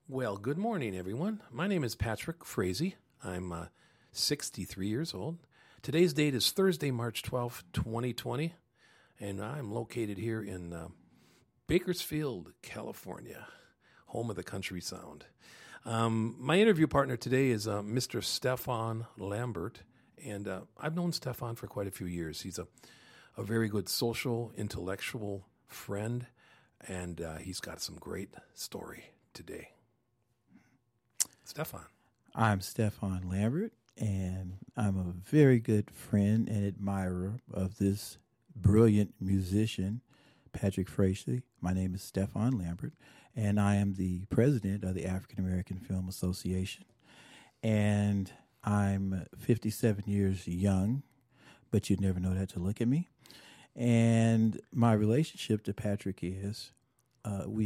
Well, good morning, everyone. My name is Patrick Frazee. I'm 63 years old. Today's date is Thursday, March 12th, 2020, and I'm located here in Bakersfield, California, home of the country sound. My interview partner today is Mr. Stefan Lambert, and I've known Stefan for quite a few years. He's a very good social, intellectual friend, and he's got some great story today. Stefan. I'm Stefan Lambert, and I'm a very good friend and admirer of this brilliant musician, Patrick Frazee. My name is Stefan Lambert, and I am the president of the African American Film Association. And I'm 57 years young, but you'd never know that to look at me. And my relationship to Patrick is, I'm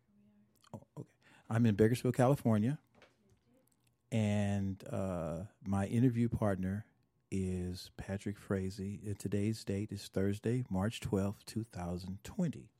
in Bakersfield, California. And my interview partner is Patrick Frazee. And today's date is Thursday, March 12th, 2020.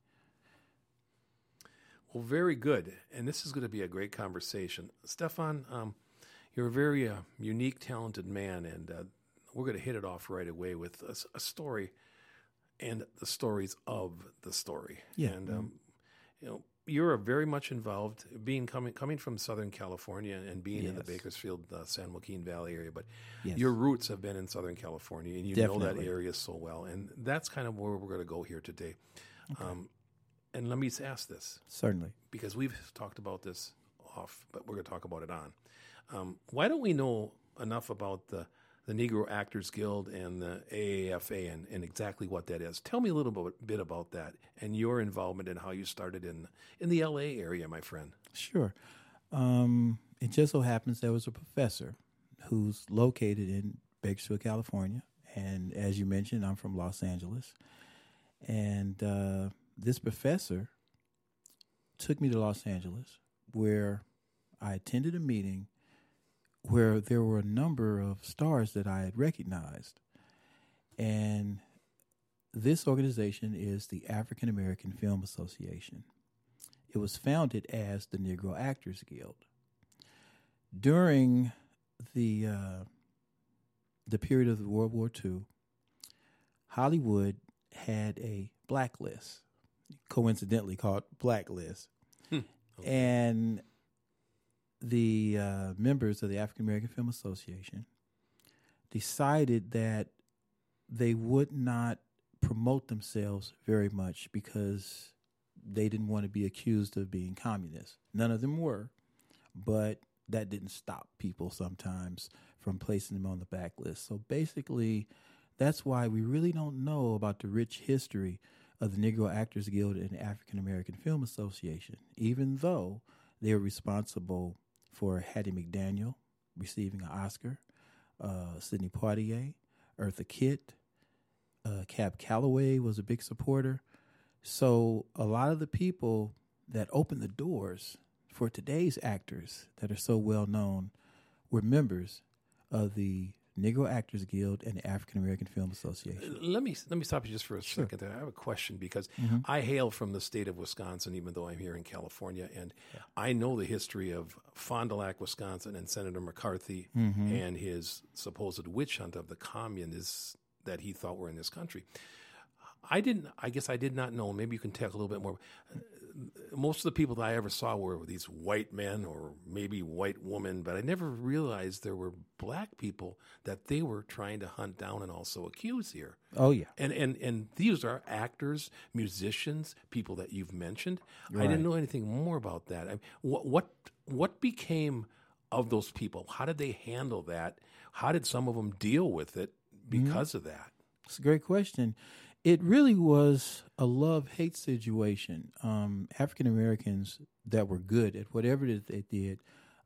Well, very good. And this is going to be a great conversation. Stefan, you're a very unique, talented man, and we're going to hit it off right away with a story and the stories of the story. Yeah. And, you're very much involved, coming from Southern California and being in the Bakersfield, San Joaquin Valley area. But your roots have been in Southern California, and you know that area so well. And that's kind of where we're going to go here today. Okay. And let me ask this. Certainly. Because we've talked about this off, but we're going to talk about it on. Why don't we know enough about the Negro Actors Guild and the AAFA and exactly what that is? Tell me a little bit about that and your involvement and how you started in the L.A. area, my friend. Sure. It just so happens there was a professor who's located in Bakersfield, California. And as you mentioned, I'm from Los Angeles. And this professor took me to Los Angeles, where I attended a meeting where there were a number of stars that I had recognized. And this organization is the African American Film Association. It was founded as the Negro Actors Guild. During the period of World War II, Hollywood had a blacklist, coincidentally called Blacklist. Okay. And the members of the African American Film Association decided that they would not promote themselves very much because they didn't want to be accused of being communists. None of them were, but that didn't stop people sometimes from placing them on the backlist. So basically, that's why we really don't know about the rich history of the Negro Actors Guild and the African American Film Association, even though they were responsible for Hattie McDaniel receiving an Oscar, Sidney Poitier, Eartha Kitt, Cab Calloway was a big supporter. So a lot of the people that opened the doors for today's actors that are so well known were members of the Negro Actors Guild and the African American Film Association. Let me stop you just for a second there. I have a question because I hail from the state of Wisconsin, even though I'm here in California, and I know the history of Fond du Lac, Wisconsin, and Senator McCarthy and his supposed witch hunt of the communists that he thought were in this country. I guess I did not know. Maybe you can talk a little bit more. Most of the people that I ever saw were these white men or maybe white women, but I never realized there were black people that they were trying to hunt down and also accuse here. Oh, yeah. And these are actors, musicians, people that you've mentioned. Right. I didn't know anything more about that. What became of those people? How did they handle that? How did some of them deal with it because of that? It's a great question. It really was a love-hate situation. African Americans that were good at whatever they did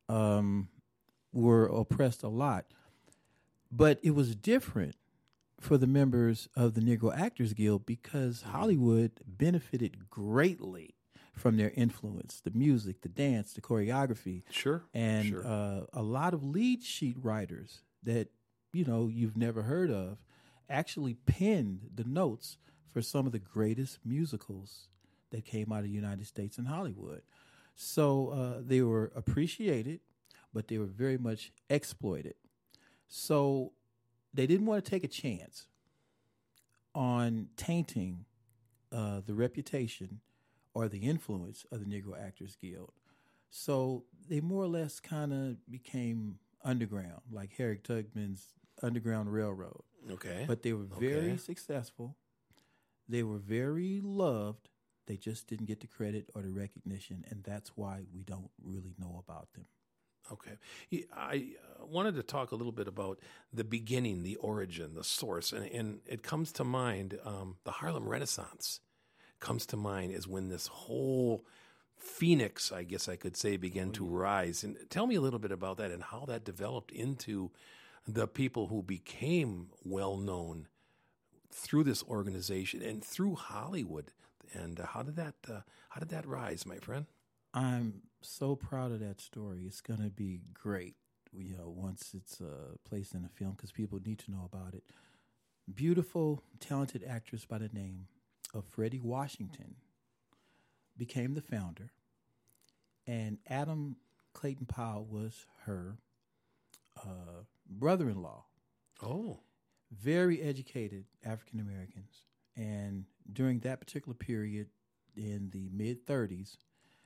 were oppressed a lot. But it was different for the members of the Negro Actors Guild because Hollywood benefited greatly from their influence, the music, the dance, the choreography. Sure. And a lot of lead sheet writers that, you've never heard of actually penned the notes for some of the greatest musicals that came out of the United States and Hollywood. So they were appreciated, but they were very much exploited. So they didn't want to take a chance on tainting the reputation or the influence of the Negro Actors Guild. So they more or less kind of became underground, like Harriet Tubman's Underground Railroad. Okay. But they were very successful. They were very loved. They just didn't get the credit or the recognition, and that's why we don't really know about them. Okay. I wanted to talk a little bit about the beginning, the origin, the source, and it comes to mind, the Harlem Renaissance comes to mind as when this whole phoenix, I guess I could say, began to rise. And tell me a little bit about that and how that developed into the people who became well-known through this organization and through Hollywood. And how did that rise, my friend? I'm so proud of that story. It's going to be great, once it's placed in a film, because people need to know about it. Beautiful, talented actress by the name of Freddie Washington became the founder, and Adam Clayton Powell was her brother-in-law. Oh. Very educated African Americans. And during that particular period in the mid-30s,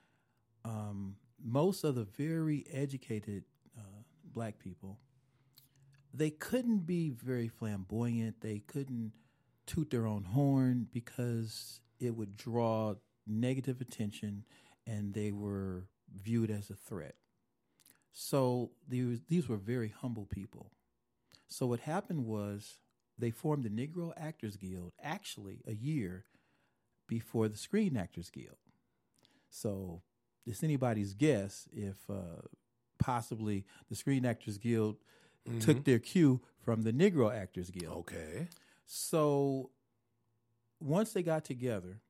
most of the very educated black people, they couldn't be very flamboyant. They couldn't toot their own horn because it would draw negative attention, and they were viewed as a threat. So these were very humble people. So what happened was they formed the Negro Actors Guild actually a year before the Screen Actors Guild. So it's anybody's guess if possibly the Screen Actors Guild took their cue from the Negro Actors Guild. Okay. So once they got together,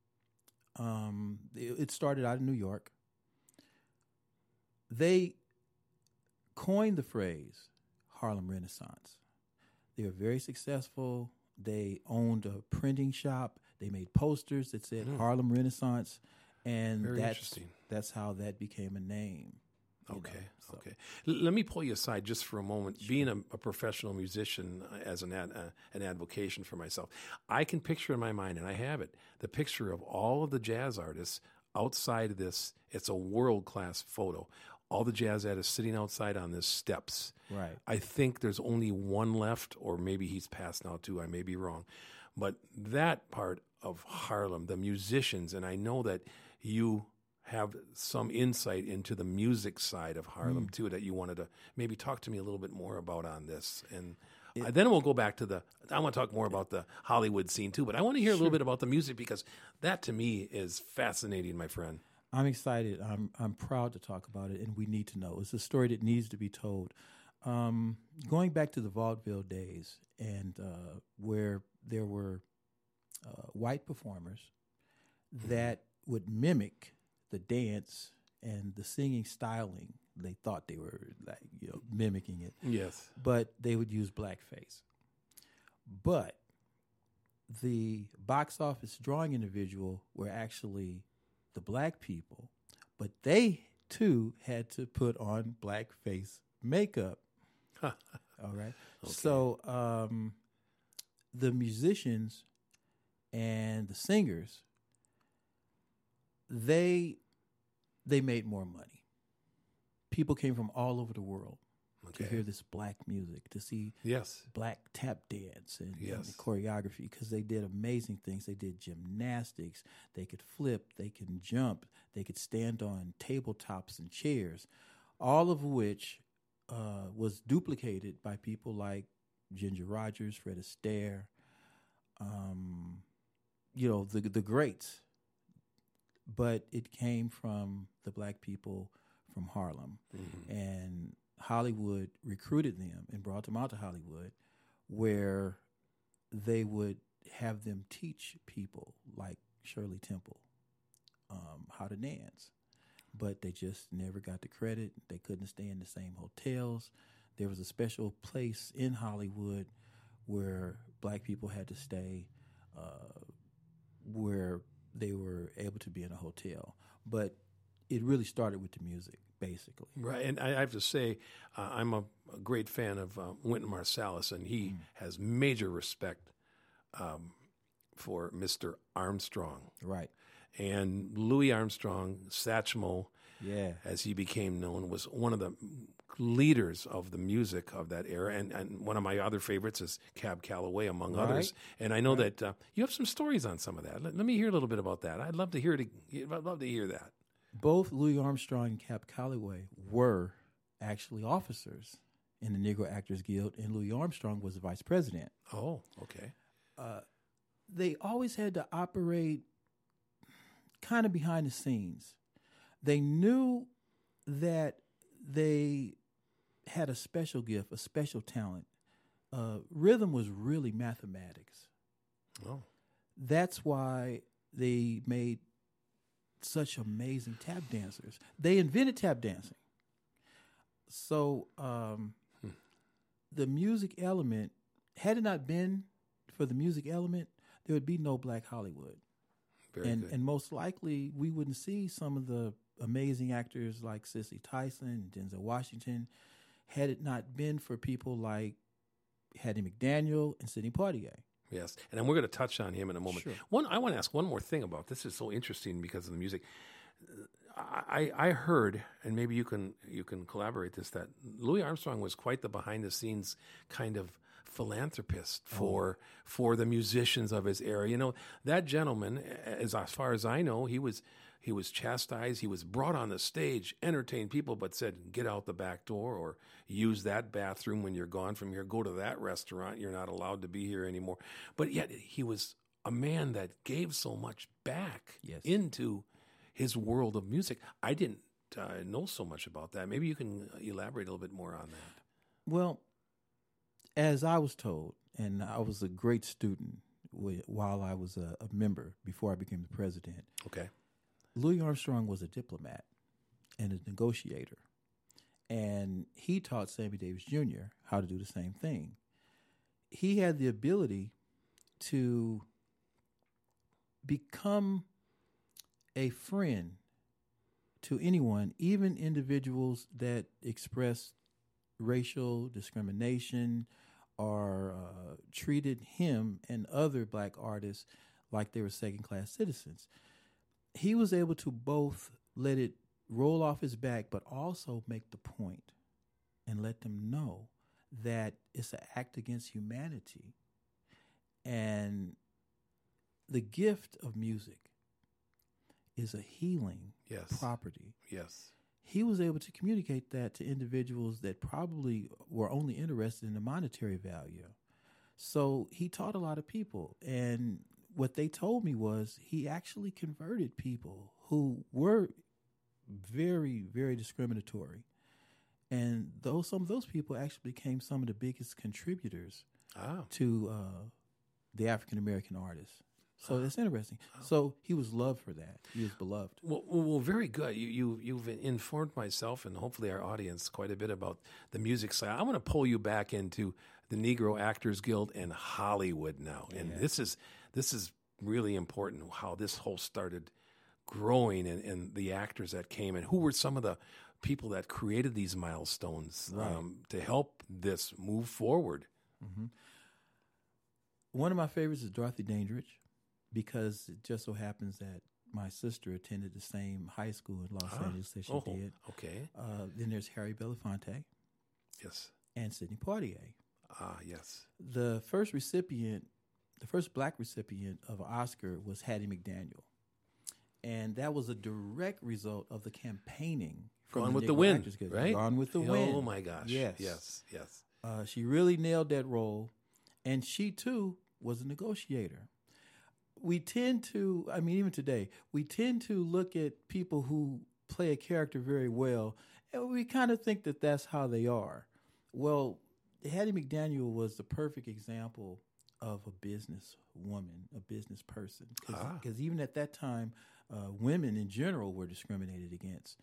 it started out in New York. They coined the phrase Harlem Renaissance. They were very successful. They owned a printing shop. They made posters that said Harlem Renaissance, and Very interesting. That's how that became a name. Okay. Okay. Let me pull you aside just for a moment. Sure. Being a professional musician, as an advocation for myself, I can picture in my mind, and I have it, the picture of all of the jazz artists outside of this. It's a world-class photo. All the jazz artists sitting outside on the steps. Right. I think there's only one left, or maybe he's passed now too. I may be wrong. But that part of Harlem, the musicians, and I know that you have some insight into the music side of Harlem too, that you wanted to maybe talk to me a little bit more about on this. And then we'll go back to I want to talk more about the Hollywood scene too, but I want to hear a little bit about the music, because that to me is fascinating, my friend. I'm excited. I'm proud to talk about it, and we need to know. It's a story that needs to be told. Going back to the vaudeville days, and where there were white performers that would mimic the dance and the singing styling. They thought they were mimicking it. Yes. But they would use blackface. But the box office drawing individual were actually the black people, but they too had to put on blackface makeup. All right. Okay. So the musicians and the singers, they made more money. People came from all over the world to hear this black music, to see black tap dance and the choreography, because they did amazing things. They did gymnastics. They could flip. They can jump. They could stand on tabletops and chairs, all of which was duplicated by people like Ginger Rogers, Fred Astaire, the greats. But it came from the black people from Harlem. And Hollywood recruited them and brought them out to Hollywood, where they would have them teach people like Shirley Temple how to dance. But they just never got the credit. They couldn't stay in the same hotels. There was a special place in Hollywood where black people had to stay, where they were able to be in a hotel. But it really started with the music, basically. Right, and I have to say, I'm a great fan of Wynton Marsalis, and he has major respect for Mr. Armstrong. Right. And Louis Armstrong, Satchmo, Yeah. as he became known, was one of the leaders of the music of that era. And one of my other favorites is Cab Calloway, among others. And I know that you have some stories on some of that. Let me hear a little bit about that. I'd love to hear it. I'd love to hear that. Both Louis Armstrong and Cab Calloway were actually officers in the Negro Actors Guild, and Louis Armstrong was the vice president. Oh, okay. They always had to operate kind of behind the scenes. They knew that they had a special gift, a special talent. Rhythm was really mathematics. Oh. That's why they made such amazing tap dancers. They invented tap dancing. So the music element, had it not been for the music element, there would be no Black Hollywood. Very good. And most likely we wouldn't see some of the amazing actors like Cicely Tyson, Denzel Washington, had it not been for people like Hattie McDaniel and Sidney Poitier. Yes, and we're going to touch on him in a moment. Sure. I want to ask one more thing about this. Is so interesting because of the music. I heard, and maybe you can collaborate this, that Louis Armstrong was quite the behind the scenes kind of philanthropist for the musicians of his era. You know, that gentleman, as far as I know, he was chastised. He was brought on the stage, entertained people, but said, get out the back door or use that bathroom when you're gone from here. Go to that restaurant. You're not allowed to be here anymore. But yet he was a man that gave so much back into his world of music. I didn't know so much about that. Maybe you can elaborate a little bit more on that. Well, as I was told, and I was a great student while I was a member before I became the president. Okay. Louis Armstrong was a diplomat and a negotiator, and he taught Sammy Davis Jr. how to do the same thing. He had the ability to become a friend to anyone, even individuals that expressed racial discrimination or treated him and other Black artists like they were second-class citizens. He was able to both let it roll off his back, but also make the point and let them know that it's an act against humanity. And the gift of music is a healing property. Yes. He was able to communicate that to individuals that probably were only interested in the monetary value. So he taught a lot of people. And what they told me was he actually converted people who were very, very discriminatory. And some of those people actually became some of the biggest contributors to the African-American artists. So that's interesting. So he was loved for that. He was beloved. Well, very good. You've informed myself and hopefully our audience quite a bit about the music side. I want to pull you back into the Negro Actors Guild and Hollywood now. Yeah. And this is really important how this whole started growing and the actors that came and who were some of the people that created these milestones to help this move forward. Mm-hmm. One of my favorites is Dorothy Dandridge, because it just so happens that my sister attended the same high school in Los Angeles that she did. Okay. Then there's Harry Belafonte. Yes. And Sidney Poitier. Yes. The first Black recipient of an Oscar was Hattie McDaniel. And that was a direct result of the campaigning from Gone the with the Negro Wind, Actors Guild. right? Gone with the Wind. Oh, my gosh. Yes. Yes. She really nailed that role. And she, too, was a negotiator. We tend to, even today, we tend to look at people who play a character very well, and we kind of think that that's how they are. Well, Hattie McDaniel was the perfect example of a business woman, a business person. Because even at that time, women in general were discriminated against.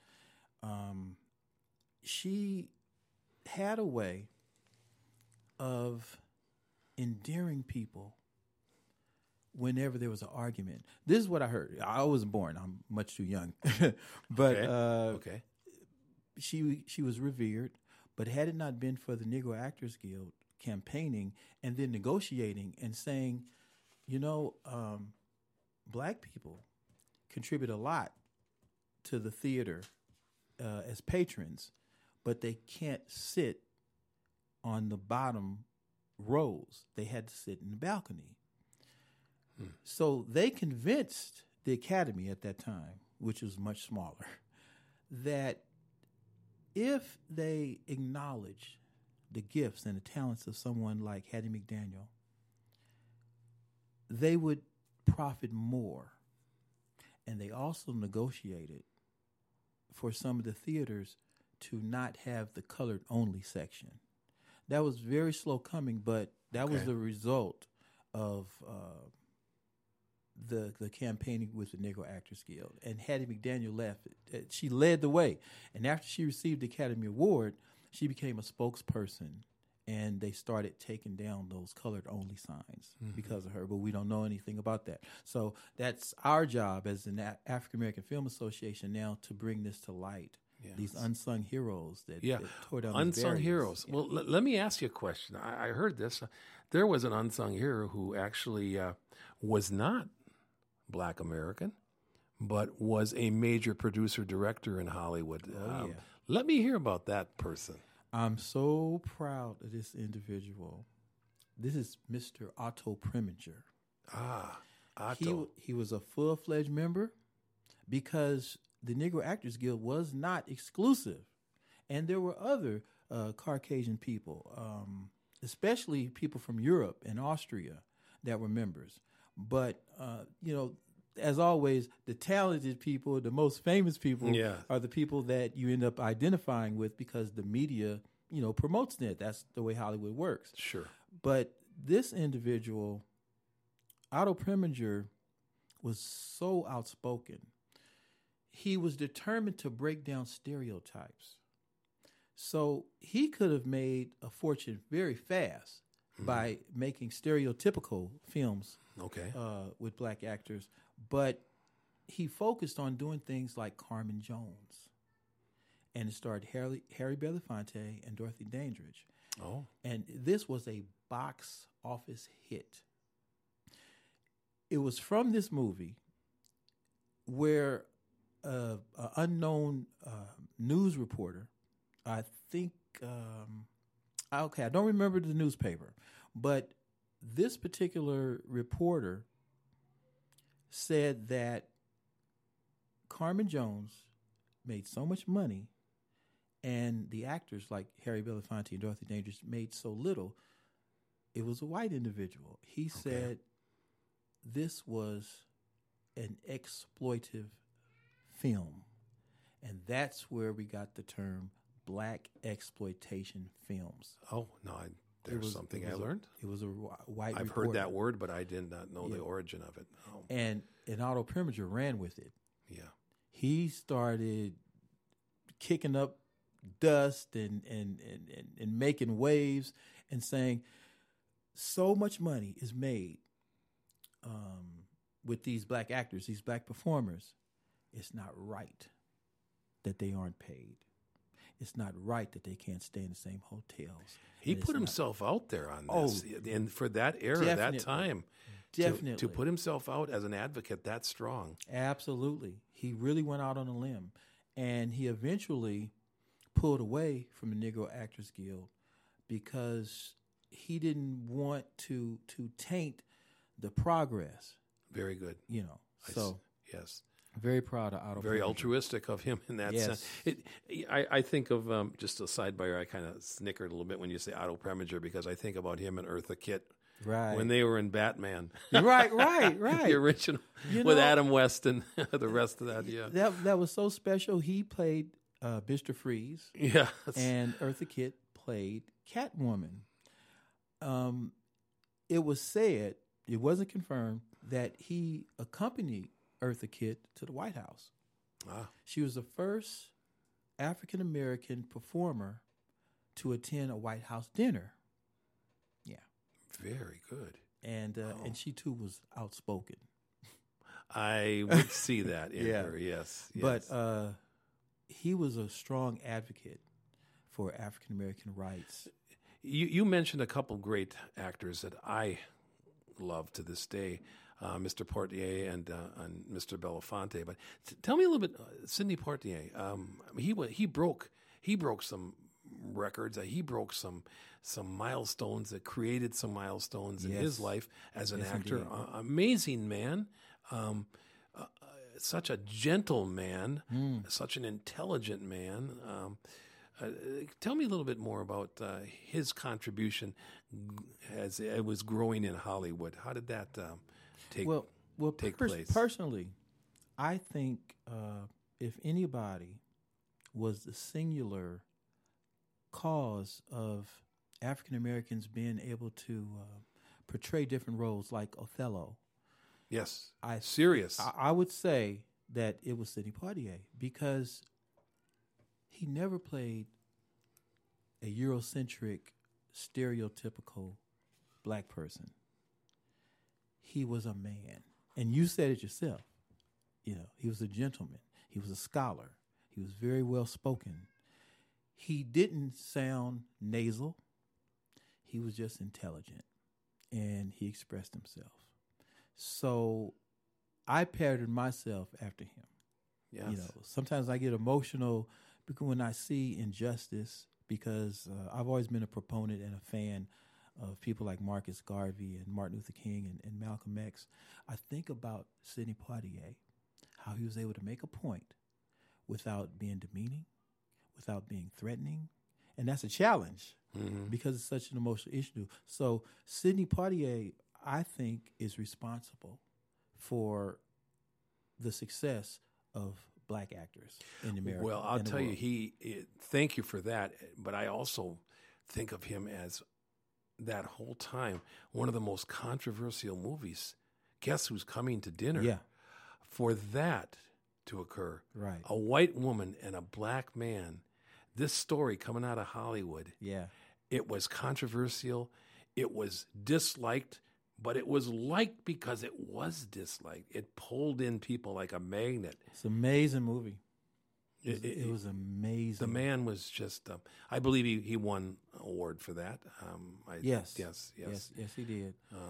She had a way of endearing people whenever there was an argument. This is what I heard. I wasn't born. I'm much too young. But Okay. she was revered. But had it not been for the Negro Actors Guild campaigning and then negotiating and saying, black people contribute a lot to the theater as patrons, but they can't sit on the bottom rows. They had to sit in the balcony. So they convinced the Academy at that time, which was much smaller, that if they acknowledge the gifts and the talents of someone like Hattie McDaniel, they would profit more. And they also negotiated for some of the theaters to not have the colored only section. That was very slow coming, but that was the result of the campaigning with the Negro Actors Guild. And Hattie McDaniel left. She led the way. And after she received the Academy Award, she became a spokesperson. And they started taking down those colored only signs because of her. But we don't know anything about that. So that's our job as an African American Film Association now to bring this to light. Yes. These unsung heroes that tore down unsung heroes. Well, let me ask you a question. I heard this. There was an unsung hero who actually was not Black American, but was a major producer-director in Hollywood. Let me hear about that person. I'm so proud of this individual. This is Mr. Otto Preminger. Otto. He was a full-fledged member because the Negro Actors Guild was not exclusive. And there were other Caucasian people, especially people from Europe and Austria that were members. But, as always, the talented people, the most famous people are the people that you end up identifying with because the media, promotes it. That's the way Hollywood works. Sure. But this individual, Otto Preminger, was so outspoken. He was determined to break down stereotypes. So he could have made a fortune very fast by making stereotypical films with black actors. But he focused on doing things like Carmen Jones. And it starred Harry Belafonte and Dorothy Dandridge. Oh. And this was a box office hit. It was from this movie where an unknown news reporter, I think, I don't remember the newspaper, but this particular reporter said that Carmen Jones made so much money and the actors like Harry Belafonte and Dorothy Dandridge made so little, it was a white individual. He said this was an exploitive film. And that's where we got the term black exploitation films. Oh, no, there's something I learned. It was a white I've reporter. heard that word, but I did not know the origin of it. Oh. And Otto Preminger ran with it. Yeah. He started kicking up dust and making waves and saying so much money is made with these black actors, these black performers. It's not right that they aren't paid. It's not right that they can't stay in the same hotels. He put himself out there on this. And for that era, that time, to put himself out as an advocate that strong. Absolutely. He really went out on a limb. And he eventually pulled away from the Negro Actors Guild because he didn't want to taint the progress. Very good. Yes. Very proud of Otto. Very altruistic of him in that sense. I think of, just a sidebar, I kind of snickered a little bit when you say Otto Preminger because I think about him and Eartha Kitt. Right. When they were in Batman. Right. The original with Adam West and the rest of that, That was so special. He played Mr. Freeze. Yeah. And Eartha Kitt played Catwoman. It was said, it wasn't confirmed, that he accompanied Eartha Kitt to the White House. Ah. She was the first African-American performer to attend a White House dinner. Yeah. Very good. and she too was outspoken. I would see that in Yeah. her. Yes, But yes. he was a strong advocate for African American rights. You mentioned a couple great actors that I love to this day, Mr. Poitier and Mr. Belafonte. But tell me a little bit, Sidney Poitier. He broke some records. He broke some milestones that created some milestones in Yes. his life as an Yes, actor. indeed. Amazing man. Such a gentle man, such an intelligent man. Tell me a little bit more about his contribution as it was growing in Hollywood. How did that take take place? Personally, I think if anybody was the singular cause of African Americans being able to portray different roles, like Othello, Yes, I serious. I would say that it was Sidney Poitier, because he never played a Eurocentric, stereotypical black person. He was a man. And you said it yourself. You know, he was a gentleman. He was a scholar. He was very well spoken. He didn't sound nasal. He was just intelligent. And he expressed himself. So I patterned myself after him. Yes. You know, sometimes I get emotional because when I see injustice, because I've always been a proponent and a fan of people like Marcus Garvey and Martin Luther King and Malcolm X. I think about Sidney Poitier, how he was able to make a point without being demeaning, without being threatening. And that's a challenge because it's such an emotional issue. So Sidney Poitier, I think, is responsible for the success of black actors in America. Well, I'll and the tell you, world. thank you for that. But I also think of him as that whole time one of the most controversial movies. Guess Who's Coming to Dinner? Yeah. For that to occur, Right. a white woman and a black man, this story coming out of Hollywood, Yeah. it was controversial, it was disliked, but it was liked because it was disliked. It pulled in people like a magnet. It's an amazing movie. It was amazing. The man was just, I believe he won an award for that. Yes, he did.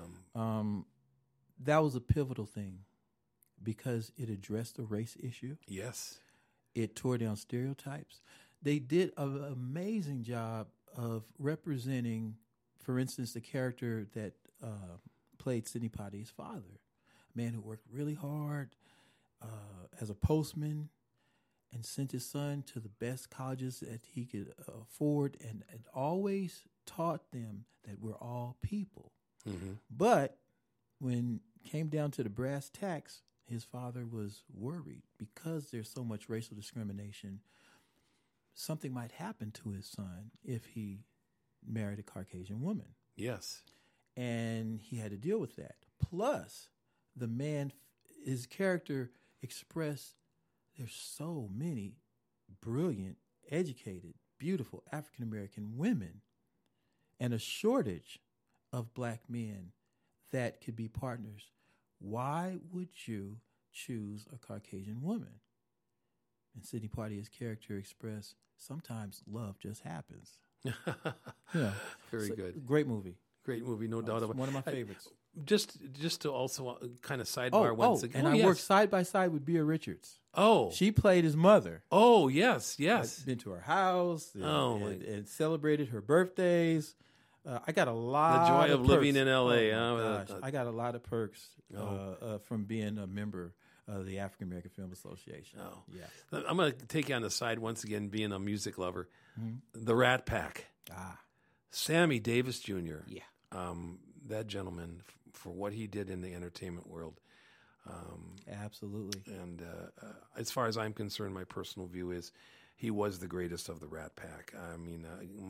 That was a pivotal thing because it addressed the race issue. Yes. It tore down stereotypes. They did an amazing job of representing, for instance, the character that played Sidney Poitier's father, a man who worked really hard as a postman and sent his son to the best colleges that he could afford, and always taught them that we're all people. Mm-hmm. But when it came down to the brass tacks, his father was worried because there's so much racial discrimination. Something might happen to his son if he married a Caucasian woman. Yes. And he had to deal with that. Plus, the man, his character expressed there's so many brilliant, educated, beautiful African-American women and a shortage of black men that could be partners. Why would you choose a Caucasian woman? And Sidney Poitier's character expressed, sometimes love just happens. Yeah. Very So, good. Great movie. Great movie, no doubt It's about it. one of my favorites. Just to also kind of sidebar once again. And I yes. worked side by side with Bea Richards. Oh. She played his mother. Oh, yes. I've been to her house and, Oh, and celebrated her birthdays. I got a lot. The joy of living perks. in L.A., Oh, my huh? gosh. I got a lot of perks from being a member of the African American Film Association. Oh. Yeah. I'm going to take you on the side once again, being a music lover. The Rat Pack. Sammy Davis Jr. Yeah. That gentleman, for what he did in the entertainment world. Absolutely. And as far as I'm concerned, my personal view is he was the greatest of the Rat Pack. I mean,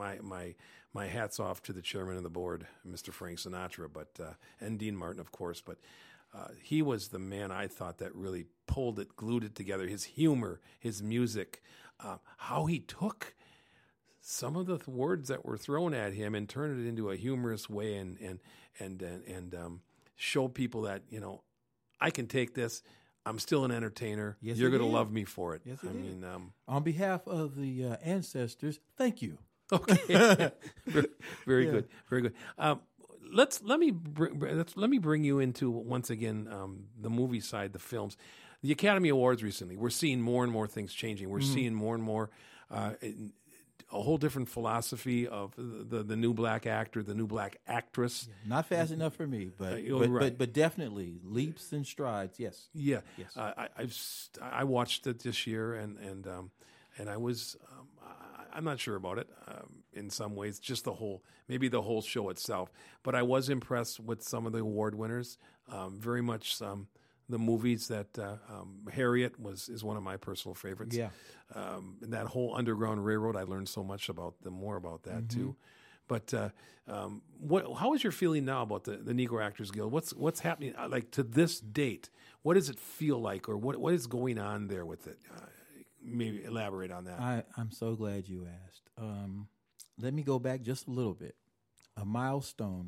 my hat's off to the chairman of the board, Mr. Frank Sinatra, and Dean Martin, of course. But he was the man I thought that really glued it together. His humor, his music, how he took some of the words that were thrown at him and turn it into a humorous way and show people that, I can take this. I'm still an enterbtainer. Yes, You're he going to did. love me for it. Yes, he I did. mean, On behalf of the ancestors, thank you. okay, very good, very good. Let me bring you into once again the movie side, the films, the Academy Awards recently. We're seeing more and more things changing. We're seeing more and more a whole different philosophy of the new black actor, the new black actress. Not fast enough for me, but right. but definitely leaps and strides. Yes. Yeah, Yes. I watched it this year, and I was I'm not sure about it in some ways, just maybe the whole show itself. But I was impressed with some of the award winners. Very much the movies that Harriet is one of my personal favorites. Yeah. And that whole Underground Railroad, I learned so much more about that too. But how is your feeling now about the Negro Actors Guild? What's happening like to this date? What does it feel like, or what is going on there with it? Maybe elaborate on that. I'm so glad you asked. Let me go back just a little bit. A milestone.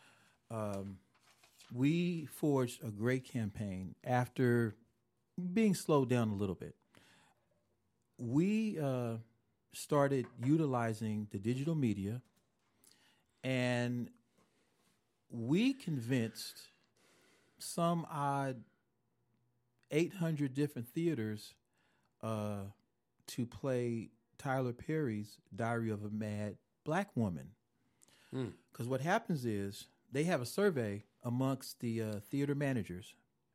We forged a great campaign after being slowed down a little bit. We started utilizing the digital media, and we convinced some odd 800 different theaters to play Tyler Perry's Diary of a Mad Black Woman. Because what happens is they have a survey amongst the theater managers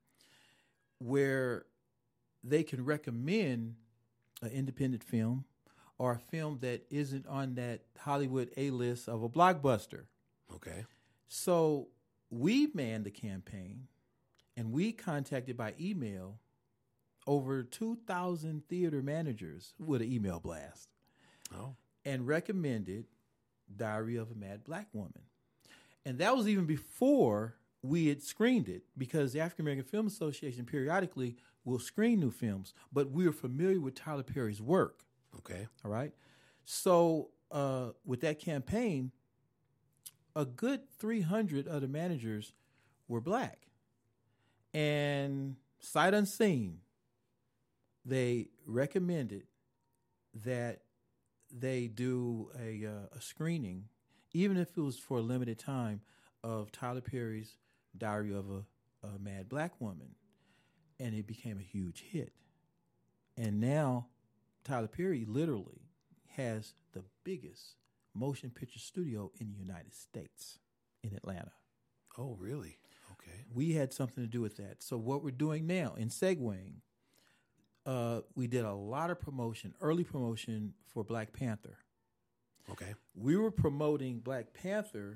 where they can recommend an independent film or a film that isn't on that Hollywood A-list of a blockbuster. Okay. So we manned the campaign, and we contacted by email over 2,000 theater managers with an email blast. Oh. And recommended Diary of a Mad Black Woman. And that was even before we had screened it, because the African American Film Association periodically will screen new films, but we were familiar with Tyler Perry's work. Okay. All right. So with that campaign, a good 300 of the managers were black. And sight unseen, they recommended that they do a screening, even if it was for a limited time, of Tyler Perry's Diary of a Mad Black Woman. And it became a huge hit. And now Tyler Perry literally has the biggest motion picture studio in the United States, in Atlanta. Oh, really? Okay. We had something to do with that. So what we're doing now in segueing, we did a lot of promotion, early promotion for Black Panther. Okay. We were promoting Black Panther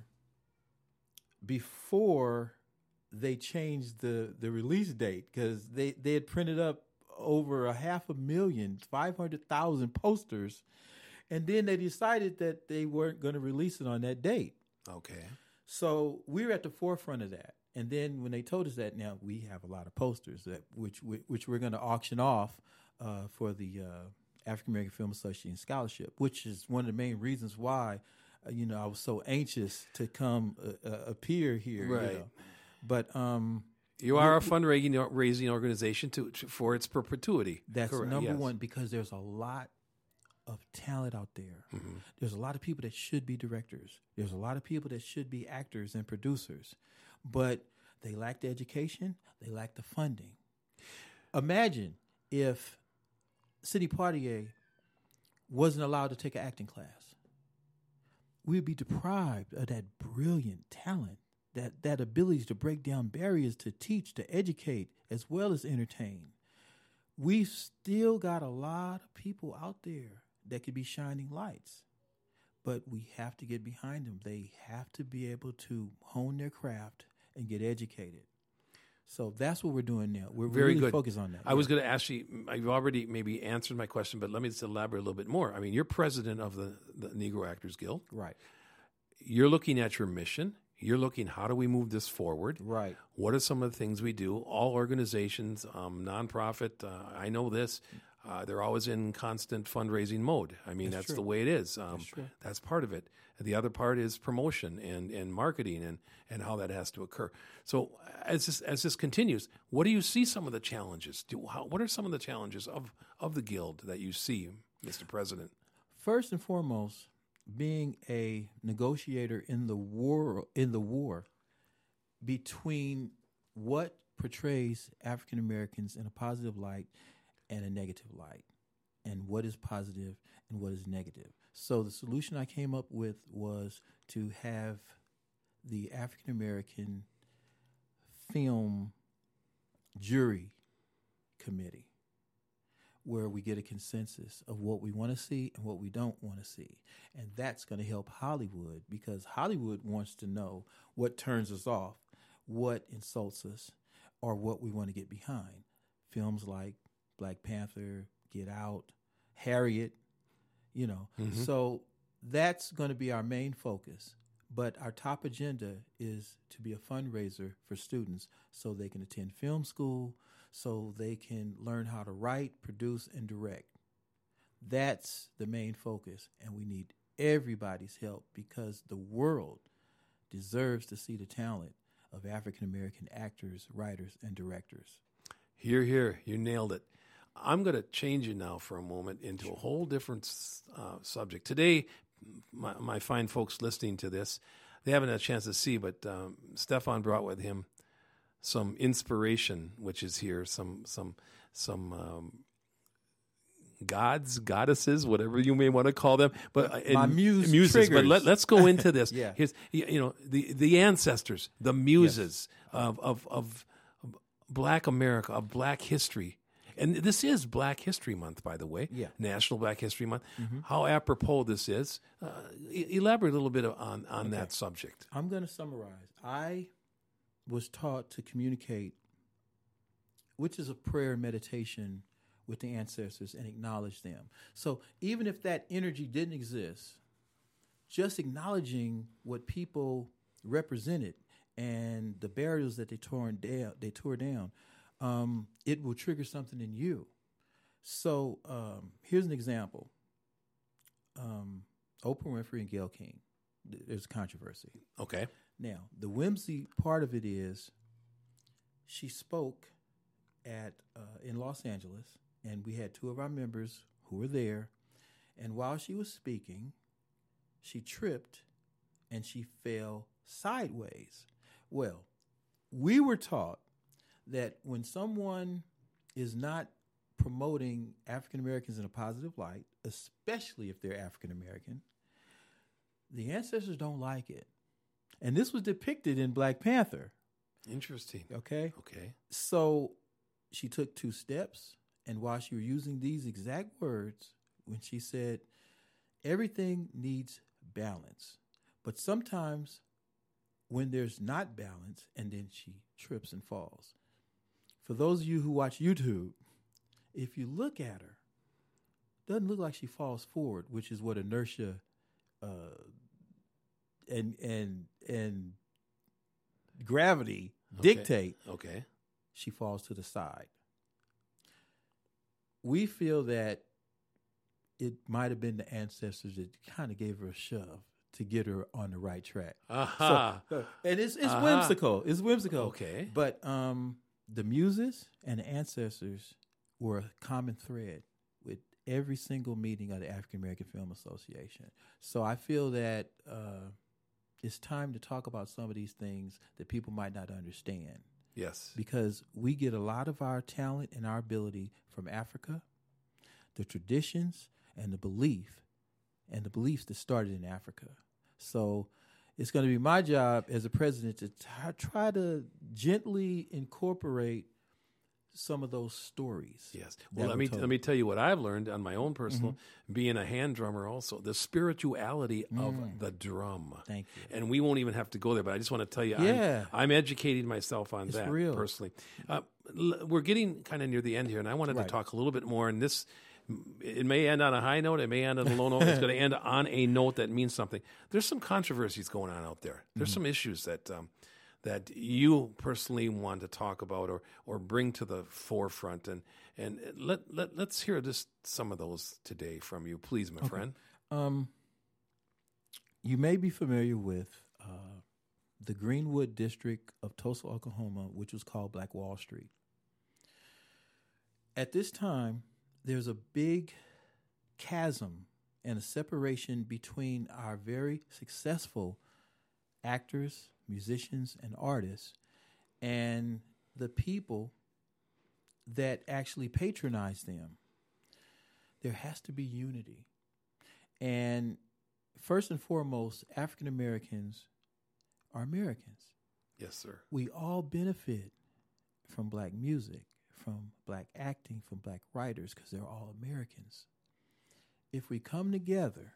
before they changed the release date, because they had printed up over 500,000, 500,000 posters, and then they decided that they weren't going to release it on that date. Okay. So we were at the forefront of that. And then when they told us that, now we have a lot of posters that which we're going to auction off for the African American Film Association Scholarship, which is one of the main reasons why I was so anxious to come appear here. Right. But you are a fundraising organization for its perpetuity. That's correct. Number Yes. one, because there's a lot of talent out there. Mm-hmm. There's a lot of people that should be directors. There's a lot of people that should be actors and producers, but they lack the education. They lack the funding. Imagine if Sidney Poitier wasn't allowed to take an acting class. We'd be deprived of that brilliant talent, that ability to break down barriers, to teach, to educate, as well as entertain. We've still got a lot of people out there that could be shining lights, but we have to get behind them. They have to be able to hone their craft and get educated. So that's what we're doing now. We're Very really good. focused on that. I was going to ask you, you've already maybe answered my question, but let me just elaborate a little bit more. I mean, you're president of the Negro Actors Guild. Right. You're looking at your mission. You're looking, how do we move this forward? Right. What are some of the things we do? All organizations, nonprofit, I know this. They're always in constant fundraising mode. I mean, that's true. the way it is. true. That's part of it. The other part is promotion and marketing and how that has to occur. So as this continues, what do you see some of the challenges? What are some of the challenges of the Guild that you see, Mr. President? First and foremost, being a negotiator in the war between what portrays African Americans in a positive light and a negative light, and what is positive and what is negative. So the solution I came up with was to have the African American film jury committee, where we get a consensus of what we want to see and what we don't want to see. And that's going to help Hollywood, because Hollywood wants to know what turns us off, what insults us, or what we want to get behind. Films like Black Panther, Get Out, Harriet, So that's going to be our main focus. But our top agenda is to be a fundraiser for students so they can attend film school, so they can learn how to write, produce, and direct. That's the main focus, and we need everybody's help because the world deserves to see the talent of African American actors, writers, and directors. Hear, hear. You nailed it. I'm going to change it now for a moment into a whole different subject. Today, my fine folks listening to this, they haven't had a chance to see, but Stefan brought with him some inspiration, which is here, some gods, goddesses, whatever you may want to call them, but my muses. But let's go into this. Yeah. Here's, the ancestors, the muses of Black America, of Black history. And this is Black History Month, by the way. Yeah. National Black History Month. Mm-hmm. How apropos this is. Elaborate a little bit on that subject. I'm going to summarize. I was taught to communicate, which is a prayer and meditation with the ancestors, and acknowledge them. So even if that energy didn't exist, just acknowledging what people represented and the barriers that they tore down, it will trigger something in you. So here's an example. Oprah Winfrey and Gayle King. There's controversy. Okay. Now, the whimsy part of it is she spoke in Los Angeles, and we had two of our members who were there. And while she was speaking, she tripped and she fell sideways. Well, we were taught that when someone is not promoting African Americans in a positive light, especially if they're African American, the ancestors don't like it. And this was depicted in Black Panther. Interesting. Okay? Okay. So she took 2 steps, and while she was using these exact words, when she said, everything needs balance. But sometimes when there's not balance, and then she trips and falls. For those of you who watch YouTube, if you look at her, it doesn't look like she falls forward, which is what inertia and gravity dictate. Okay. She falls to the side. We feel that it might have been the ancestors that kind of gave her a shove to get her on the right track. Aha. And it's whimsical. It's whimsical. Okay. But the muses and the ancestors were a common thread with every single meeting of the African American Film Association. So I feel that it's time to talk about some of these things that people might not understand. Yes. Because we get a lot of our talent and our ability from Africa, the traditions and the beliefs that started in Africa. So it's going to be my job as a president to try to gently incorporate some of those stories. Yes. Well, let me tell you what I've learned on my own personal, being a hand drummer also, the spirituality of the drum. Thank you. And we won't even have to go there, but I just want to tell you, I'm educating myself on that real. Personally. We're getting kind of near the end here, and I wanted to talk a little bit more, and this, it may end on a high note, it may end on a low note, it's going to end on a note that means something. There's some controversies going on out there. There's some issues that that you personally want to talk about or bring to the forefront, and let's hear just some of those today from you, please, my friend. You may be familiar with the Greenwood district of Tulsa, Oklahoma, which was called Black Wall Street. At this time, there's a big chasm and a separation between our very successful actors, musicians, and artists and the people that actually patronize them. There has to be unity. And first and foremost, African Americans are Americans. Yes, sir. We all benefit from black music, from black acting, from black writers, because they're all Americans. If we come together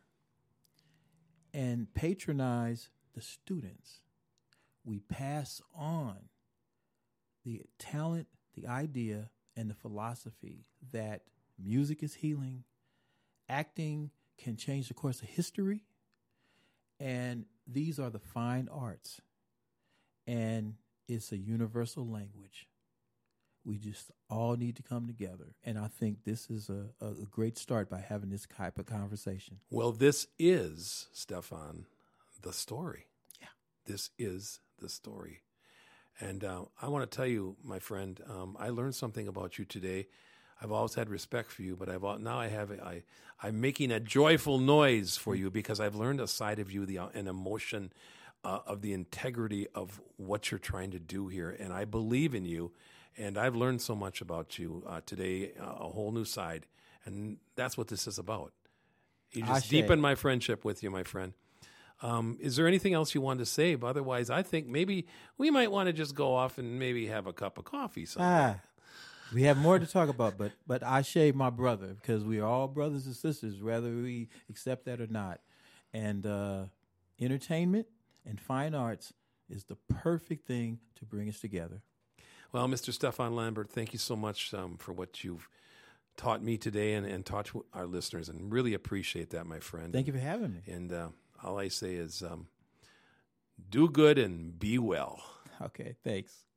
and patronize the students, we pass on the talent, the idea, and the philosophy that music is healing, acting can change the course of history, and these are the fine arts, and it's a universal language. We just all need to come together, and I think this is a great start by having this type of conversation. Well, this is, Stefan, the story. Yeah. This is the story. And I want to tell you, my friend, I learned something about you today. I've always had respect for you, but I'm making a joyful noise for you because I've learned a side of you, an emotion of the integrity of what you're trying to do here. And I believe in you, and I've learned so much about you today, a whole new side. And that's what this is about. You just deepen my friendship with you, my friend. Is there anything else you want to say? Otherwise, I think maybe we might want to just go off and maybe have a cup of coffee sometime. We have more to talk about, but Ashe, my brother, because we are all brothers and sisters, whether we accept that or not. And entertainment and fine arts is the perfect thing to bring us together. Well, Mr. Stefan Lambert, thank you so much for what you've taught me today and taught our listeners, and really appreciate that, my friend. Thank you for having me. And all I say is do good and be well. Okay, thanks.